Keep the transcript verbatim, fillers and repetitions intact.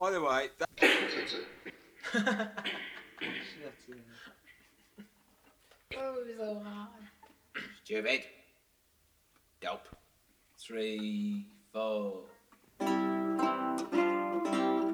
By the way, that... Oh, so hard. Stupid. Dope. Three, four.